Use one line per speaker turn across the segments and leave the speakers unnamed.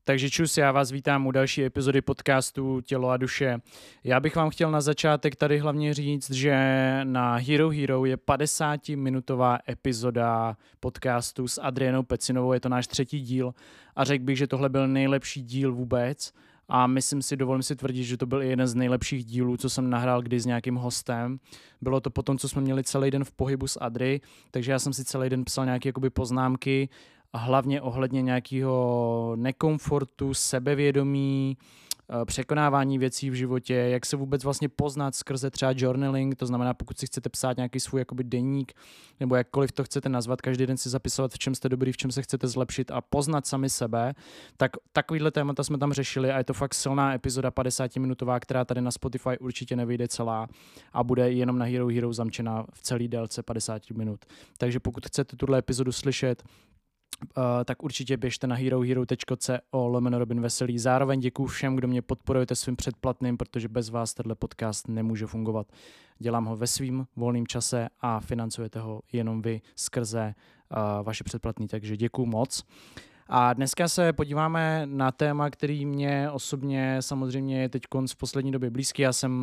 Takže čus, já vás vítám u další epizody podcastu Tělo a duše. Já bych vám chtěl na začátek tady hlavně říct, že na Hero Hero je 50-minutová epizoda podcastu s Adrianou Pecinovou, je to náš 3. díl a řekl bych, že tohle byl nejlepší díl vůbec a dovolím si tvrdit, že to byl i jeden z nejlepších dílů, co jsem nahrál kdy s nějakým hostem. Bylo to potom, co jsme měli celý den v pohybu s Adry, takže já jsem si celý den psal nějaké poznámky, a hlavně ohledně nějakého nekomfortu, sebevědomí, překonávání věcí v životě, jak se vůbec vlastně poznat skrze třeba journaling, to znamená, pokud si chcete psát nějaký svůj deník, nebo jakkoliv to chcete nazvat, každý den si zapisovat, v čem jste dobrý, v čem se chcete zlepšit a poznat sami sebe, tak takovýhle témata jsme tam řešili a je to fakt silná epizoda 50-minutová, která tady na Spotify určitě nevyjde celá a bude jenom na Hero Hero zamčená v celý délce 50 minut. Takže pokud chcete tuhle epizodu slyšet, tak určitě běžte na herohero.co/Robin Veselý. Zároveň děkuju všem, kdo mě podporujete svým předplatným, protože bez vás tenhle podcast nemůže fungovat. Dělám ho ve svým volném čase a financujete ho jenom vy skrze vaše předplatný, takže děkuju moc. A dneska se podíváme na téma, který mě osobně samozřejmě je teď v poslední době blízký. Já jsem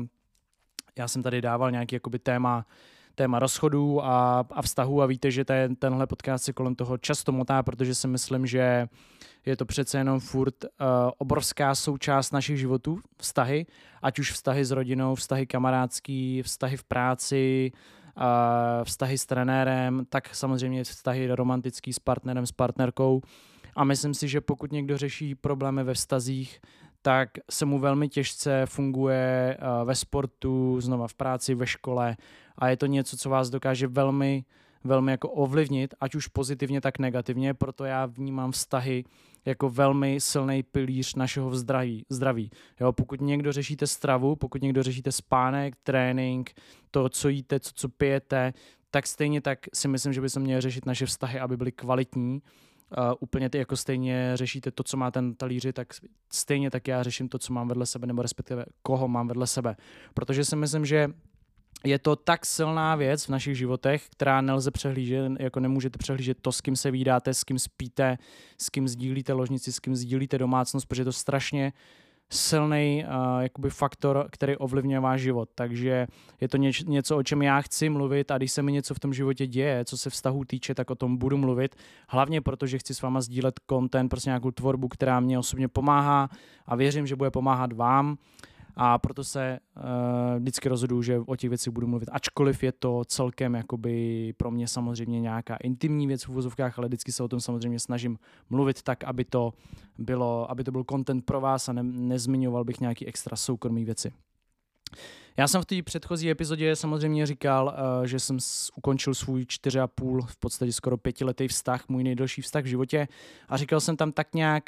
tady dával nějaký téma rozchodů a vztahů a víte, že tenhle podcast se kolem toho často motá, protože si myslím, že je to přece jenom furt obrovská součást našich životů, vztahy, ať už vztahy s rodinou, vztahy kamarádský, vztahy v práci, vztahy s trenérem, tak samozřejmě vztahy romantický s partnerem, s partnerkou. A myslím si, že pokud někdo řeší problémy ve vztazích, tak se mu velmi těžce funguje ve sportu, znova v práci, ve škole a je to něco, co vás dokáže velmi, velmi ovlivnit, ať už pozitivně, tak negativně, proto já vnímám vztahy jako velmi silný pilíř našeho zdraví. Jo, pokud někdo řešíte stravu, pokud někdo řešíte spánek, trénink, to, co jíte, co pijete, tak stejně tak si myslím, že by se měli řešit naše vztahy, aby byly kvalitní. Úplně ty stejně řešíte to, co máte na talíři, tak stejně tak já řeším to, co mám vedle sebe, nebo respektive koho mám vedle sebe. Protože si myslím, že je to tak silná věc v našich životech, která nelze přehlížet, nemůžete přehlížet to, s kým se vídáte, s kým spíte, s kým sdílíte ložnici, s kým sdílíte domácnost, protože je to strašně silný faktor, který ovlivňuje váš život. Takže je to něco, o čem já chci mluvit a když se mi něco v tom životě děje, co se vztahů týče, tak o tom budu mluvit. Hlavně proto, že chci s váma sdílet content, prostě nějakou tvorbu, která mě osobně pomáhá a věřím, že bude pomáhat vám. A proto se vždycky rozhoduju, že o těch věcech budu mluvit. Ačkoliv je to celkem pro mě samozřejmě nějaká intimní věc v uvozovkách, ale vždycky se o tom samozřejmě snažím mluvit tak, aby to byl content pro vás a nezmiňoval bych nějaký extra soukromý věci. Já jsem v té předchozí epizodě samozřejmě říkal, že jsem ukončil svůj 4,5, v podstatě skoro 5letý vztah, můj nejdelší vztah v životě a říkal jsem tam tak nějak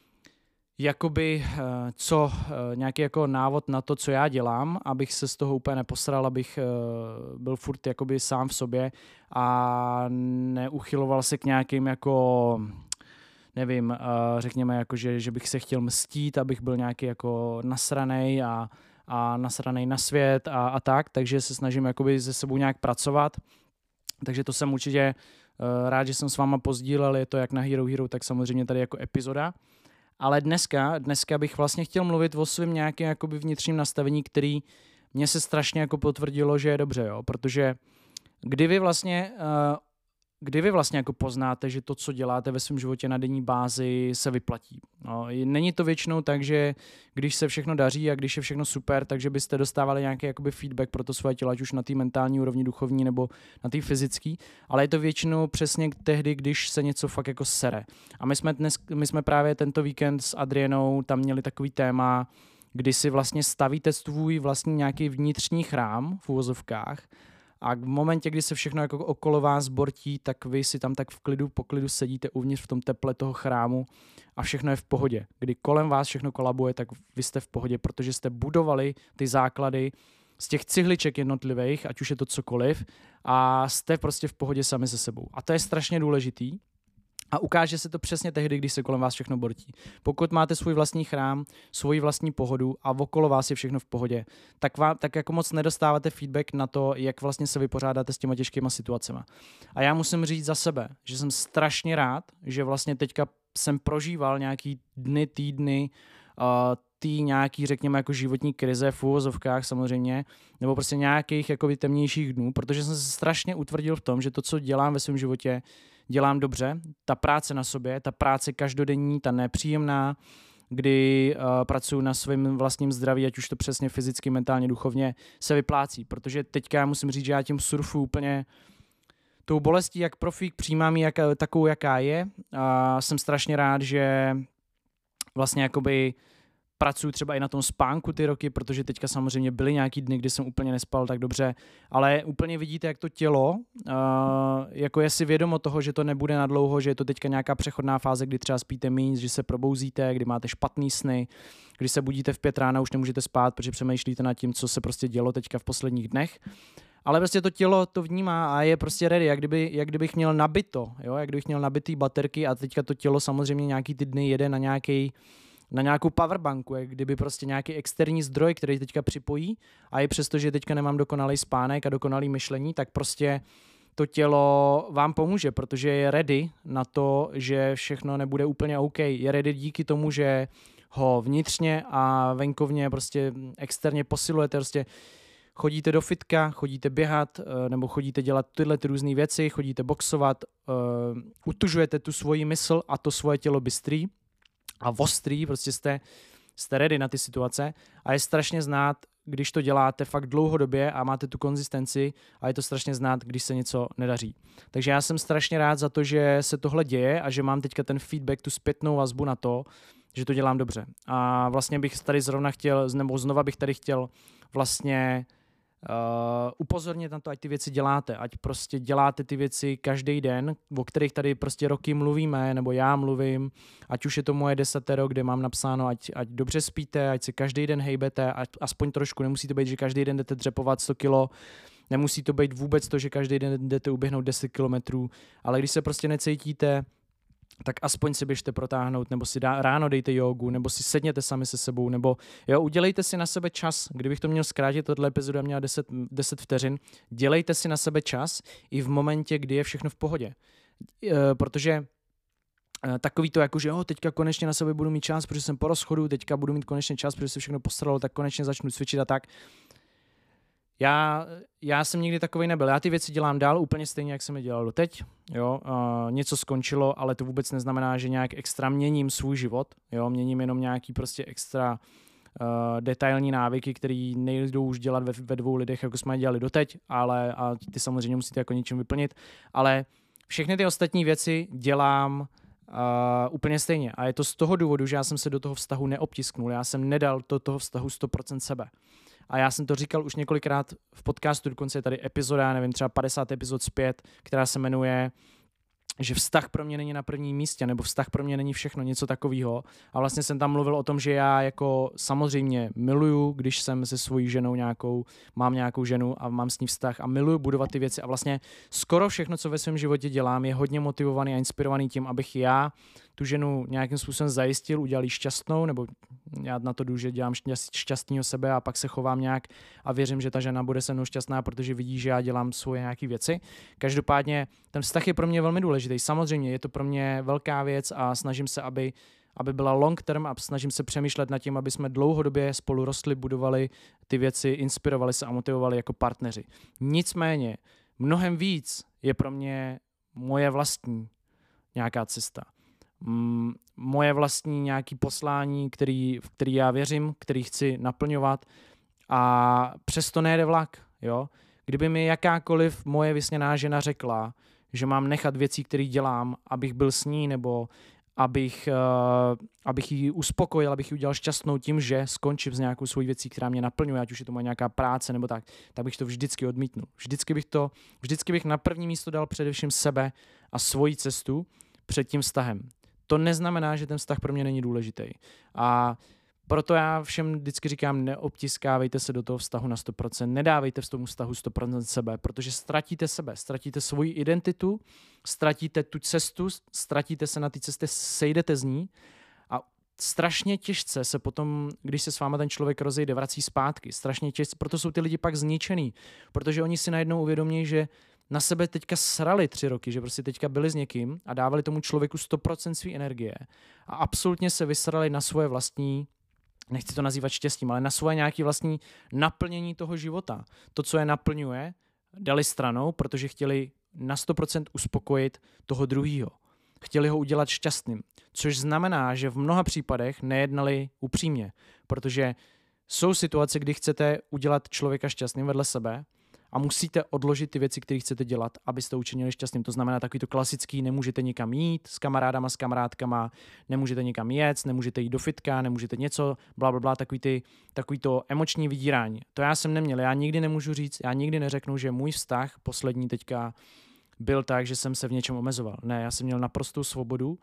nějaký návod na to, co já dělám, abych se z toho úplně neposral, abych byl furt sám v sobě a neuchyloval se k nějakým řekněme že bych se chtěl mstít, abych byl nějaký nasranej a nasranej na svět a tak, takže se snažím se sebou nějak pracovat. Takže to jsem určitě rád, že jsem s váma pozdílel, je to jak na Hero Hero, tak samozřejmě tady epizoda. Ale dneska bych vlastně chtěl mluvit o svém nějakém vnitřním nastavení, který mě se strašně potvrdilo, že je dobře, jo? Protože kdy vy vlastně poznáte, že to, co děláte ve svém životě na denní bázi, se vyplatí. No, není to většinou tak, že když se všechno daří a když je všechno super, takže byste dostávali nějaký feedback pro to svoje tělo, ať už na té mentální úrovni, duchovní nebo na té fyzické, ale je to většinou přesně tehdy, když se něco fakt sere. A my jsme právě tento víkend s Adrienou tam měli takový téma, kdy si vlastně stavíte svůj vlastní nějaký vnitřní chrám v uvozovkách. A v momentě, kdy se všechno okolo vás bortí, tak vy si tam tak po klidu sedíte uvnitř v tom teple toho chrámu a všechno je v pohodě. Kdy kolem vás všechno kolabuje, tak vy jste v pohodě, protože jste budovali ty základy z těch cihliček jednotlivých, ať už je to cokoliv, a jste prostě v pohodě sami se sebou. A to je strašně důležitý. A ukáže se to přesně tehdy, když se kolem vás všechno bortí. Pokud máte svůj vlastní chrám, svoji vlastní pohodu a okolo vás je všechno v pohodě, tak moc nedostáváte feedback na to, jak vlastně se vypořádáte s těma těžkýma situacemi. A já musím říct za sebe, že jsem strašně rád, že vlastně teďka jsem prožíval nějaký dny, týdny, nějaký, řekněme, jako životní krize v uvozovkách samozřejmě, nebo prostě nějakých jakoby temnějších dnů, protože jsem se strašně utvrdil v tom, že to, co dělám ve svém životě, dělám dobře. Ta práce na sobě, ta práce každodenní, ta nepříjemná, kdy pracuji na svém vlastním zdraví, ať už to přesně fyzicky, mentálně, duchovně, se vyplácí, protože teďka musím říct, že já tím surfu úplně tou bolestí, jak profík, přijímám ji takovou, jaká je. A jsem strašně rád, že vlastně jakoby pracuji třeba i na tom spánku ty roky, protože teďka samozřejmě byly nějaký dny, kdy jsem úplně nespal tak dobře, ale úplně vidíte, jak to tělo jako je si vědomo toho, že to nebude na dlouho, že je to teďka nějaká přechodná fáze, kdy třeba spíte míň, že se probouzíte, kdy máte špatný sny, když se budíte v 5 rána, už nemůžete spát, protože přemýšlíte nad tím, co se prostě dělo teďka v posledních dnech. Ale prostě to tělo to vnímá a je prostě ready, jak kdybych měl nabito, jo? Jak kdybych měl nabitý baterky a teďka to tělo samozřejmě nějaký ty dny jede na nějakou powerbanku, jak kdyby prostě nějaký externí zdroj, který teďka připojí a i přesto, že teďka nemám dokonalý spánek a dokonalý myšlení, tak prostě to tělo vám pomůže, protože je ready na to, že všechno nebude úplně OK. Je ready díky tomu, že ho vnitřně a venkovně prostě externě posilujete, prostě chodíte do fitka, chodíte běhat, nebo chodíte dělat tyhle různé věci, chodíte boxovat, utužujete tu svoji mysl a to svoje tělo bystrý a ostrý, prostě jste ready na ty situace a je strašně znát, když to děláte fakt dlouhodobě a máte tu konzistenci a je to strašně znát, když se něco nedaří. Takže já jsem strašně rád za to, že se tohle děje a že mám teďka ten feedback, tu zpětnou vazbu na to, že to dělám dobře. A vlastně bych tady znova bych tady chtěl vlastně upozornit na to, ať ty věci děláte, ať prostě děláte ty věci každý den, o kterých tady prostě roky mluvíme, nebo já mluvím, ať už je to moje 10, kde mám napsáno, ať dobře spíte, ať se každý den hejbete, aspoň trošku, nemusí to být, že každý den jdete dřepovat 100 kilo, nemusí to být vůbec to, že každý den jdete uběhnout 10 kilometrů, ale když se prostě necítíte, tak aspoň si běžte protáhnout, nebo si ráno dejte jogu, nebo si sedněte sami se sebou, nebo jo, udělejte si na sebe čas. Kdybych to měl zkrátit, tohle epizoda měla 10 vteřin, dělejte si na sebe čas i v momentě, kdy je všechno v pohodě. Protože takový to jako, že teďka konečně na sebe budu mít čas, protože jsem po rozchodu, teďka budu mít konečně čas, protože se všechno posralo, tak konečně začnu cvičit a tak. Já jsem nikdy takovej nebyl. Já ty věci dělám dál úplně stejně, jak jsem je dělal doteď. Jo? Něco skončilo, ale to vůbec neznamená, že nějak extra měním svůj život. Jo? Měním jenom nějaký prostě extra detailní návyky, které nejdou už dělat ve 2 lidech, jako jsme je dělali doteď, a ty samozřejmě musíte jako něčím vyplnit. Ale všechny ty ostatní věci dělám úplně stejně. A je to z toho důvodu, že já jsem se do toho vztahu neobtisknul. Já jsem nedal do toho vztahu 100% sebe. A já jsem to říkal už několikrát v podcastu, dokonce je tady epizoda, nevím, třeba 50 epizod zpět, která se jmenuje, že vztah pro mě není na prvním místě, nebo vztah pro mě není všechno, něco takového. A vlastně jsem tam mluvil o tom, že já jako samozřejmě miluju, když jsem se svojí ženou mám nějakou ženu a mám s ní vztah a miluju budovat ty věci. A vlastně skoro všechno, co ve svém životě dělám, je hodně motivovaný a inspirovaný tím, abych já tu ženu nějakým způsobem zajistil, udělal jí šťastnou, nebo já na to jdu, že dělám šťastného sebe a pak se chovám nějak a věřím, že ta žena bude se mnou šťastná, protože vidí, že já dělám svoje nějaké věci. Každopádně ten vztah je pro mě velmi důležitý. Samozřejmě je to pro mě velká věc a snažím se, aby byla long term a snažím se přemýšlet nad tím, aby jsme dlouhodobě spolu rostli, budovali ty věci, inspirovali se a motivovali jako partneři. Nicméně mnohem víc je pro mě moje vlastní nějaká cesta. Moje vlastní nějaké poslání, v který já věřím, který chci naplňovat a přesto nejde vlak. Jo? Kdyby mi jakákoliv moje vysněná žena řekla, že mám nechat věcí, které dělám, abych byl s ní, nebo abych ji uspokojil, abych ji udělal šťastnou tím, že skončím s nějakou svojí věcí, která mě naplňuje, ať už je to moje nějaká práce nebo tak bych to vždycky odmítnul. Vždycky bych na první místo dal především sebe a svoji cestu před tím vztahem. To neznamená, že ten vztah pro mě není důležitý. A proto já všem vždycky říkám, neobtiskávejte se do toho vztahu na 100%, nedávejte v tom vztahu 100% sebe, protože ztratíte sebe, ztratíte svoji identitu, ztratíte tu cestu, ztratíte se na té cestě, sejdete z ní a strašně těžce se potom, když se s váma ten člověk rozejde, vrací zpátky. Strašně těžce, proto jsou ty lidi pak zničený, protože oni si najednou uvědomí, že na sebe teďka srali 3 roky, že prostě teďka byli s někým a dávali tomu člověku 100% své energie a absolutně se vysrali na svoje vlastní, nechci to nazývat štěstím, ale na svoje nějaké vlastní naplnění toho života. To, co je naplňuje, dali stranou, protože chtěli na 100% uspokojit toho druhýho. Chtěli ho udělat šťastným, což znamená, že v mnoha případech nejednali upřímně, protože jsou situace, kdy chcete udělat člověka šťastným vedle sebe a musíte odložit ty věci, které chcete dělat, abyste ho učinili šťastným. To znamená takový to klasický, nemůžete nikam jít s kamarádama, s kamarádkama, nemůžete nikam jet, nemůžete jít do fitka, nemůžete něco, blablabla, takový to emoční vydírání. To já jsem neměl, já nikdy nemůžu říct, já nikdy neřeknu, že můj vztah poslední teďka byl tak, že jsem se v něčem omezoval. Ne, já jsem měl naprostou svobodu,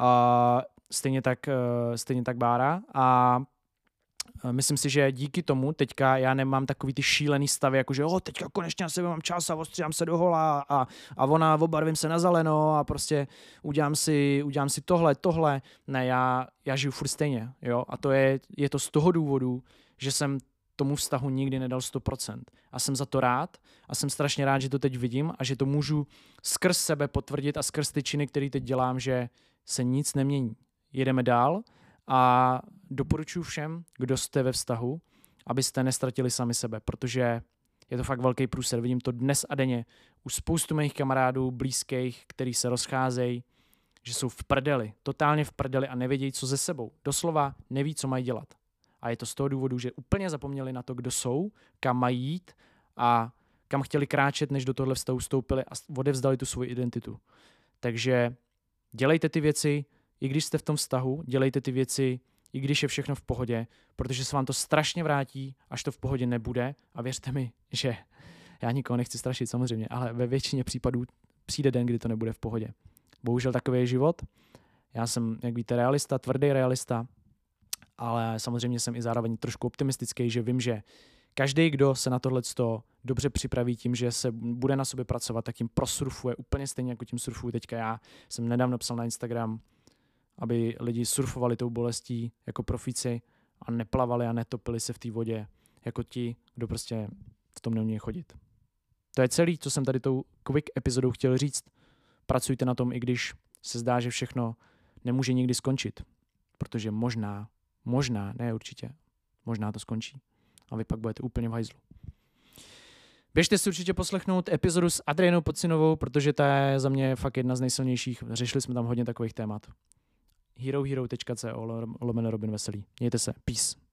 stejně tak Bára a myslím si, že díky tomu teďka já nemám takový ty šílený stavy, jakože teďka konečně na sebe mám čas a ostříhám se do hola a ona obarvím se na zeleno a prostě udělám si tohle. Ne, já žiju furt stejně, jo, a to je to z toho důvodu, že jsem tomu vztahu nikdy nedal 100%. A jsem za to rád a jsem strašně rád, že to teď vidím a že to můžu skrz sebe potvrdit a skrz ty činy, které teď dělám, že se nic nemění. Jedeme dál a doporučuji všem, kdo jste ve vztahu, abyste nestratili sami sebe, protože je to fakt velký průser. Vidím to dnes a denně u spoustu mých kamarádů, blízkých, kteří se rozcházejí, že jsou v prdeli, totálně v prdeli a nevědějí, co ze sebou. Doslova neví, co mají dělat. A je to z toho důvodu, že úplně zapomněli na to, kdo jsou, kam mají jít a kam chtěli kráčet, než do tohle vztahu vstoupili a odevzdali tu svoji identitu. Takže dělejte ty věci, i když jste v tom vztahu, dělejte ty věci, i když je všechno v pohodě, protože se vám to strašně vrátí, až to v pohodě nebude. A věřte mi, že já nikoho nechci strašit samozřejmě, ale ve většině případů přijde den, kdy to nebude v pohodě. Bohužel takový je život. Já jsem, jak víte, realista, tvrdý realista, ale samozřejmě jsem i zároveň trošku optimistický, že vím, že každý, kdo se na tohleto dobře připraví tím, že se bude na sobě pracovat, tak jim prosurfuje úplně stejně, jako tím surfuju teďka já. Jsem nedávno psal na Instagram, aby lidi surfovali tou bolestí jako profíci a neplavali a netopili se v té vodě jako ti, kdo prostě v tom neumí chodit. To je celý, co jsem tady tou quick epizodou chtěl říct. Pracujte na tom, i když se zdá, že všechno nemůže nikdy skončit, protože možná, ne určitě, možná to skončí a vy pak budete úplně v hajzlu. Běžte si určitě poslechnout epizodu s Adrianou Pocinovou, protože ta je za mě fakt jedna z nejsilnějších. Řešili jsme tam hodně takových témat. herohero.co/Robin Veselý. Mějte se. Peace.